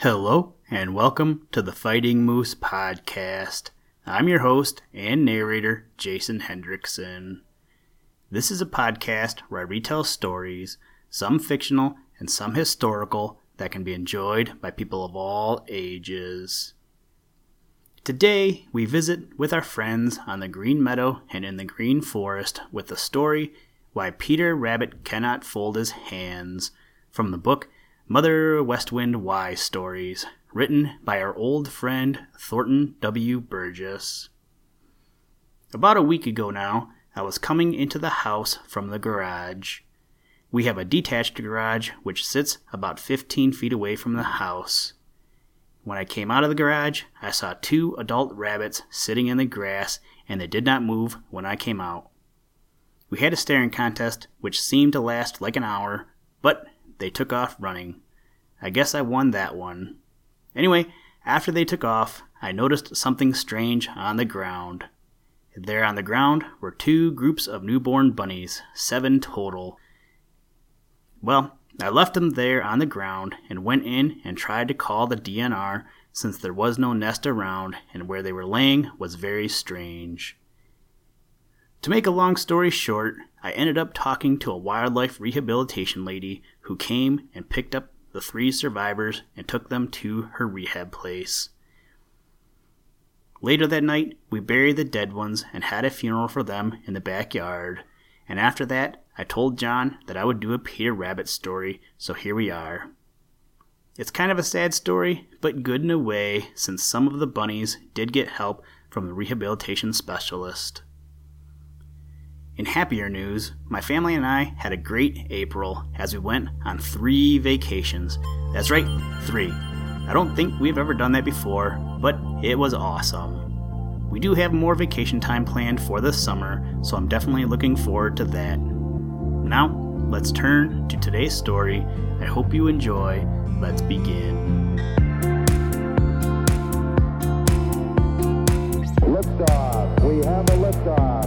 Hello, and welcome to the Fighting Moose Podcast. I'm your host and narrator, Jason Hendrickson. This is a podcast where I retell stories, some fictional and some historical, that can be enjoyed by people of all ages. Today, we visit with our friends on the Green Meadow and in the Green Forest with the story, Why Peter Rabbit Cannot Fold His Hands, from the book Mother Westwind Wise Stories, written by our old friend Thornton W. Burgess. About a week ago now, I was coming into the house from the garage. We have a detached garage which sits about 15 feet away from the house. When I came out of the garage, I saw 2 adult rabbits sitting in the grass, and they did not move when I came out. We had a staring contest which seemed to last like an hour, but they took off running. I guess I won that one. Anyway, after they took off, I noticed something strange on the ground. There on the ground were 2 groups of newborn bunnies, 7 total. Well, I left them there on the ground and went in and tried to call the DNR since there was no nest around and where they were laying was very strange. To make a long story short, I ended up talking to a wildlife rehabilitation lady who came and picked up the 3 survivors and took them to her rehab place. Later that night, we buried the dead ones and had a funeral for them in the backyard. And after that, I told John that I would do a Peter Rabbit story, so here we are. It's kind of a sad story, but good in a way, since some of the bunnies did get help from the rehabilitation specialist. In happier news, my family and I had a great April as we went on 3 vacations. That's right, 3. I don't think we've ever done that before, but it was awesome. We do have more vacation time planned for this summer, so I'm definitely looking forward to that. Now, let's turn to today's story. I hope you enjoy. Let's begin. Liftoff. We have a liftoff.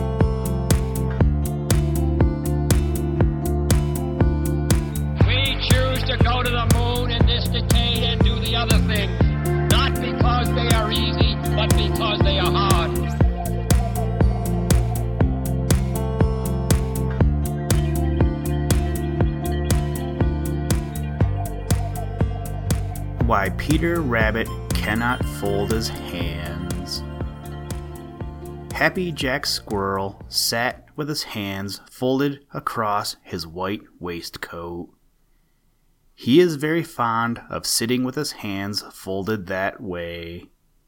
We choose to go to the moon in this decade and do the other things, not because they are easy, but because they are hard. Why Peter Rabbit Cannot Fold His Hands. Happy Jack Squirrel sat with his hands folded across his white waistcoat. He is very fond of sitting with his hands folded that way.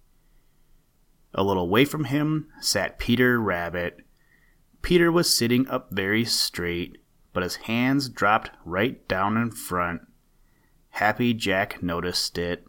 A little way from him sat Peter Rabbit. Peter was sitting up very straight, but his hands dropped right down in front. Happy Jack noticed it.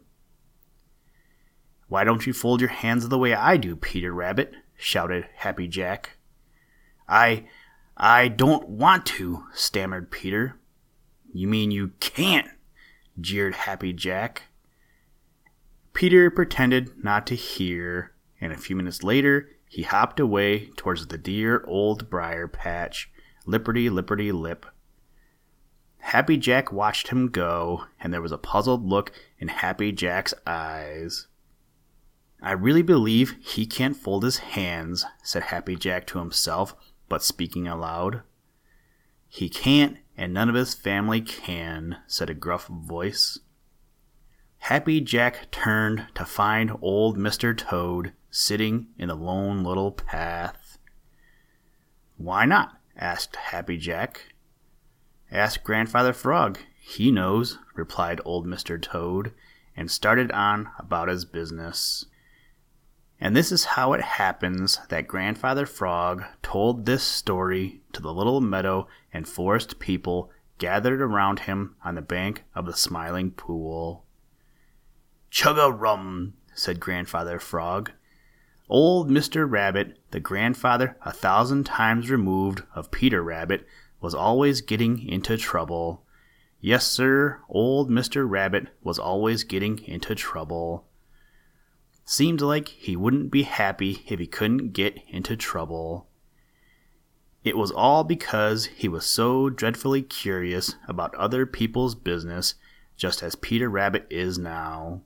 "Why don't you fold your hands the way I do, Peter Rabbit?" shouted Happy Jack. I don't want to," stammered Peter. "You mean you can't?" jeered Happy Jack. Peter pretended not to hear, and a few minutes later he hopped away towards the dear old briar patch, lipperty-lipperty-lip. Happy Jack watched him go, and there was a puzzled look in Happy Jack's eyes. "I really believe he can't fold his hands," said Happy Jack to himself, but speaking aloud. "He can't, and none of his family can," said a gruff voice. Happy Jack turned to find old Mr. Toad sitting in the lone little path. "Why not?" asked Happy Jack. "Ask Grandfather Frog. He knows," replied old Mr. Toad, and started on about his business. And this is how it happens that Grandfather Frog told this story to the little meadow and forest people gathered around him on the bank of the Smiling Pool. "Chug-a-rum," said Grandfather Frog. Old Mr. Rabbit, the grandfather 1,000 times removed of Peter Rabbit, was always getting into trouble. Yes, sir, old Mr. Rabbit was always getting into trouble. Seemed like he wouldn't be happy if he couldn't get into trouble. It was all because he was so dreadfully curious about other people's business, just as Peter Rabbit is now.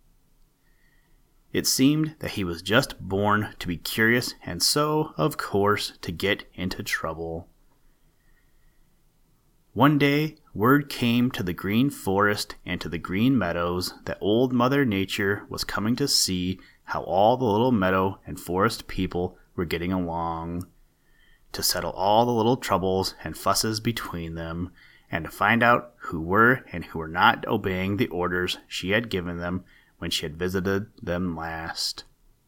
It seemed that he was just born to be curious and so, of course, to get into trouble. One day, word came to the Green Forest and to the Green Meadows that Old Mother Nature was coming to see how all the little meadow and forest people were getting along, to settle all the little troubles and fusses between them, and to find out who were and who were not obeying the orders she had given them when she had visited them last.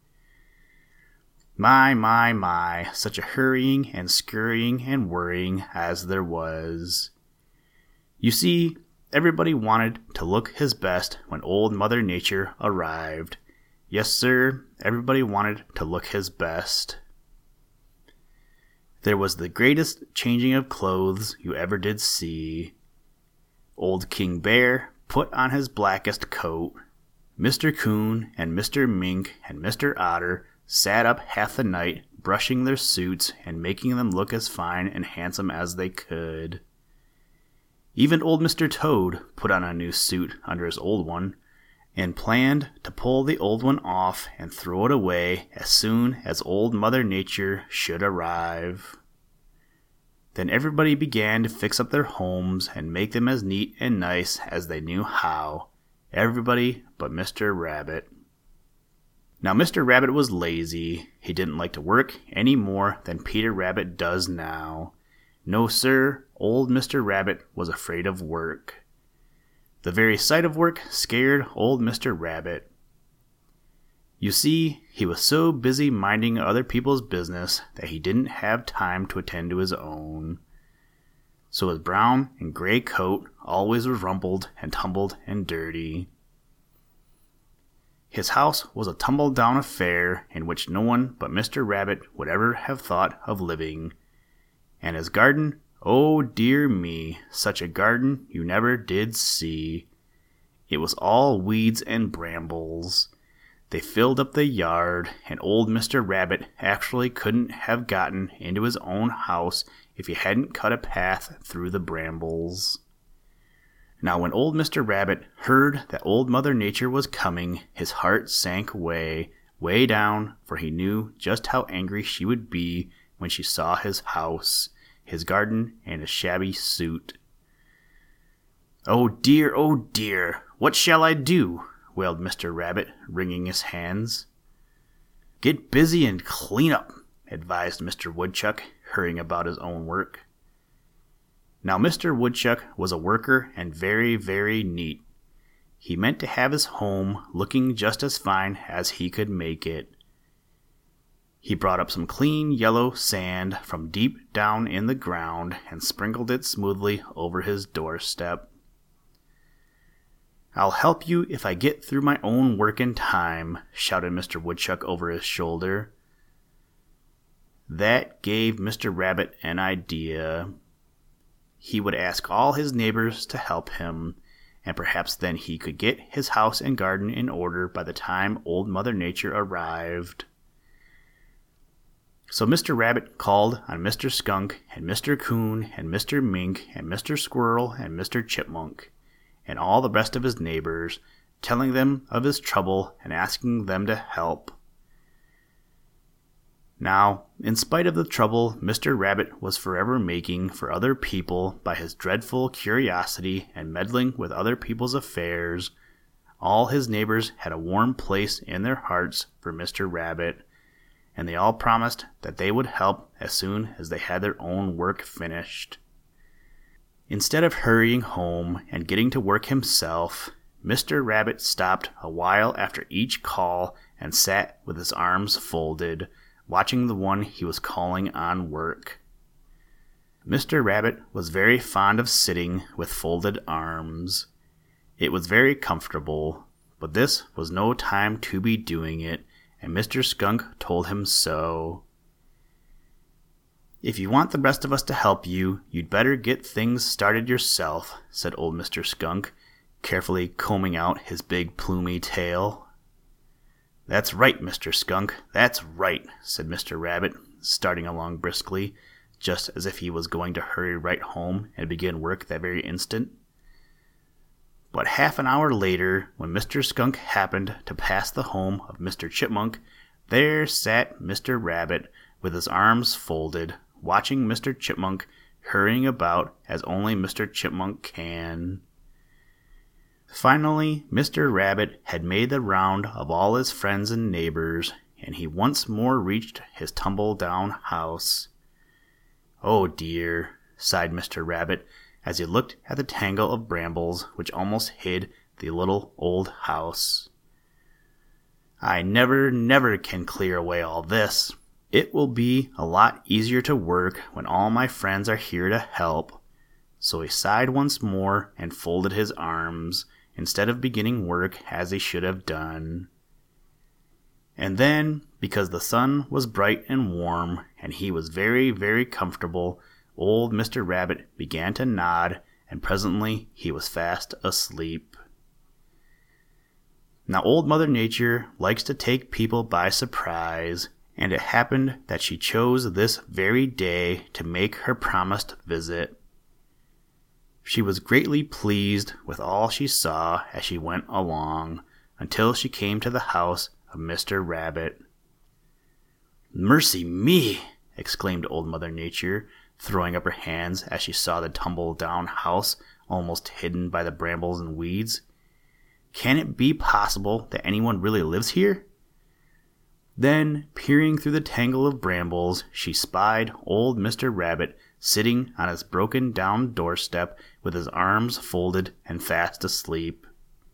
My, such a hurrying and scurrying and worrying as there was. You see, everybody wanted to look his best when Old Mother Nature arrived. Yes, sir, everybody wanted to look his best. There was the greatest changing of clothes you ever did see. Old King Bear put on his blackest coat. Mr. Coon and Mr. Mink and Mr. Otter sat up half the night brushing their suits and making them look as fine and handsome as they could. Even old Mr. Toad put on a new suit under his old one, and planned to pull the old one off and throw it away as soon as Old Mother Nature should arrive. Then everybody began to fix up their homes and make them as neat and nice as they knew how. Everybody but Mr. Rabbit. Now Mr. Rabbit was lazy. He didn't like to work any more than Peter Rabbit does now. No, sir, old Mr. Rabbit was afraid of work. The very sight of work scared old Mr. Rabbit. You see, he was so busy minding other people's business that he didn't have time to attend to his own. So his brown and gray coat always was rumpled and tumbled and dirty. His house was a tumble-down affair in which no one but Mr. Rabbit would ever have thought of living. And his garden, oh dear me, such a garden you never did see. It was all weeds and brambles. They filled up the yard, and old Mr. Rabbit actually couldn't have gotten into his own house if he hadn't cut a path through the brambles. Now when old Mr. Rabbit heard that Old Mother Nature was coming, his heart sank way down, for he knew just how angry she would be when she saw his house, his garden, and his shabby suit. Oh dear, what shall I do?" wailed Mr. Rabbit, wringing his hands. "Get busy and clean up," advised Mr. Woodchuck, hurrying about his own work. Now Mr. Woodchuck was a worker and very, very neat. He meant to have his home looking just as fine as he could make it. He brought up some clean yellow sand from deep down in the ground and sprinkled it smoothly over his doorstep. "I'll help you if I get through my own work in time," shouted Mr. Woodchuck over his shoulder. That gave Mr. Rabbit an idea. He would ask all his neighbors to help him, and perhaps then he could get his house and garden in order by the time Old Mother Nature arrived. So Mr. Rabbit called on Mr. Skunk and Mr. Coon and Mr. Mink and Mr. Squirrel and Mr. Chipmunk, and all the rest of his neighbors, telling them of his trouble and asking them to help. Now, in spite of the trouble Mr. Rabbit was forever making for other people by his dreadful curiosity and meddling with other people's affairs, all his neighbors had a warm place in their hearts for Mr. Rabbit, and they all promised that they would help as soon as they had their own work finished. Instead of hurrying home and getting to work himself, Mr. Rabbit stopped a while after each call and sat with his arms folded, watching the one he was calling on work. Mr. Rabbit was very fond of sitting with folded arms. It was very comfortable, but this was no time to be doing it, and Mr. Skunk told him so. "If you want the rest of us to help you, you'd better get things started yourself," said old Mr. Skunk, carefully combing out his big plumy tail. "That's right, Mr. Skunk, that's right," said Mr. Rabbit, starting along briskly, just as if he was going to hurry right home and begin work that very instant. But half an hour later, when Mr. Skunk happened to pass the home of Mr. Chipmunk, there sat Mr. Rabbit with his arms folded, watching Mr. Chipmunk hurrying about as only Mr. Chipmunk can. Finally, Mr. Rabbit had made the round of all his friends and neighbors, and he once more reached his tumble-down house. "Oh dear," sighed Mr. Rabbit, as he looked at the tangle of brambles which almost hid the little old house. "I never can clear away all this. It will be a lot easier to work when all my friends are here to help." So he sighed once more and folded his arms, instead of beginning work as he should have done. And then, because the sun was bright and warm, and he was very, very comfortable, old Mr. Rabbit began to nod, and presently he was fast asleep. Now Old Mother Nature likes to take people by surprise, and it happened that she chose this very day to make her promised visit. She was greatly pleased with all she saw as she went along, until she came to the house of Mr. Rabbit. "Mercy me!" exclaimed Old Mother Nature, throwing up her hands as she saw the tumble-down house almost hidden by the brambles and weeds. "Can it be possible that anyone really lives here?" Then, peering through the tangle of brambles, she spied old Mr. Rabbit sitting on his broken-down doorstep with his arms folded and fast asleep.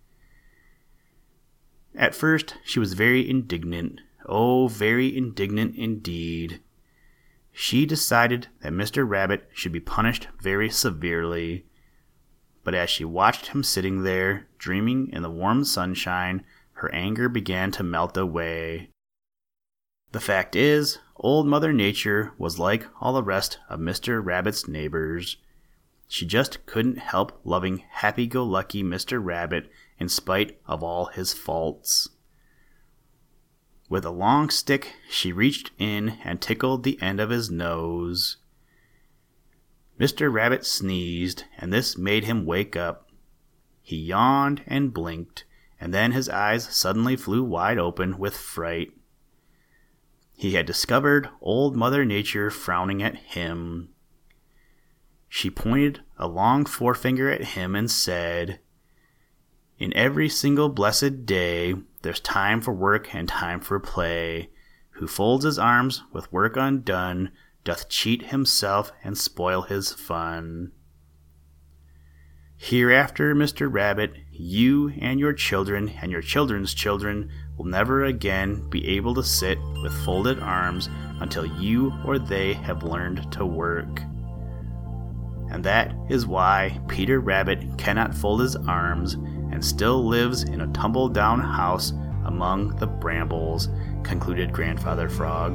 At first, she was very indignant. Oh, very indignant indeed. She decided that Mr. Rabbit should be punished very severely. But as she watched him sitting there, dreaming in the warm sunshine, her anger began to melt away. The fact is, Old Mother Nature was like all the rest of Mr. Rabbit's neighbors. She just couldn't help loving happy-go-lucky Mr. Rabbit in spite of all his faults. With a long stick, she reached in and tickled the end of his nose. Mr. Rabbit sneezed, and this made him wake up. He yawned and blinked, and then his eyes suddenly flew wide open with fright. He had discovered Old Mother Nature frowning at him. She pointed a long forefinger at him and said, "In every single blessed day, there's time for work and time for play. Who folds his arms with work undone doth cheat himself and spoil his fun. Hereafter, Mr. Rabbit, you and your children and your children's children will never again be able to sit with folded arms until you or they have learned to work." And that is why Peter Rabbit cannot fold his arms and still lives in a tumble-down house among the brambles, concluded Grandfather Frog.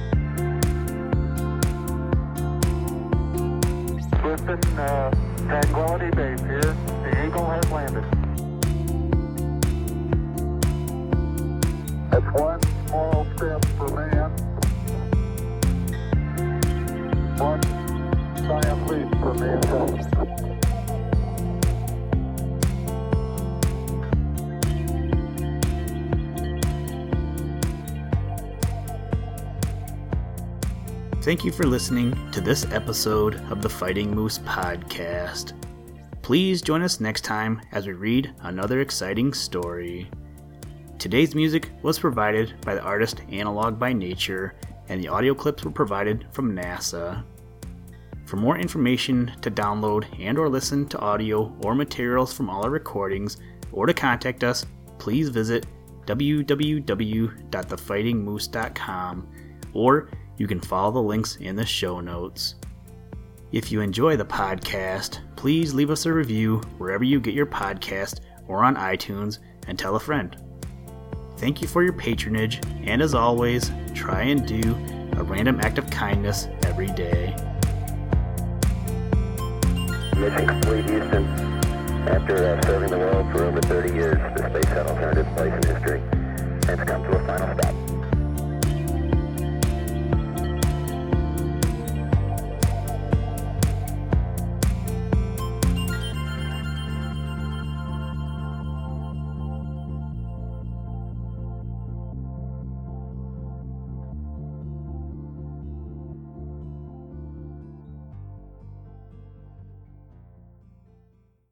Listen, Tranquility Base here. The Eagle has landed. That's one small step for man, one giant leap for mankind. Thank you for listening to this episode of the Fighting Moose Podcast. Please join us next time as we read another exciting story. Today's music was provided by the artist Analog by Nature, and the audio clips were provided from NASA. For more information to download and or listen to audio or materials from all our recordings, or to contact us, please visit www.thefightingmoose.com, or you can follow the links in the show notes. If you enjoy the podcast, please leave us a review wherever you get your podcast or on iTunes, and tell a friend. Thank you for your patronage, and as always, try and do a random act of kindness every day. Mission complete, Houston. After serving the world for over 30 years, the space shuttle turned its place in history and has come to a final stop.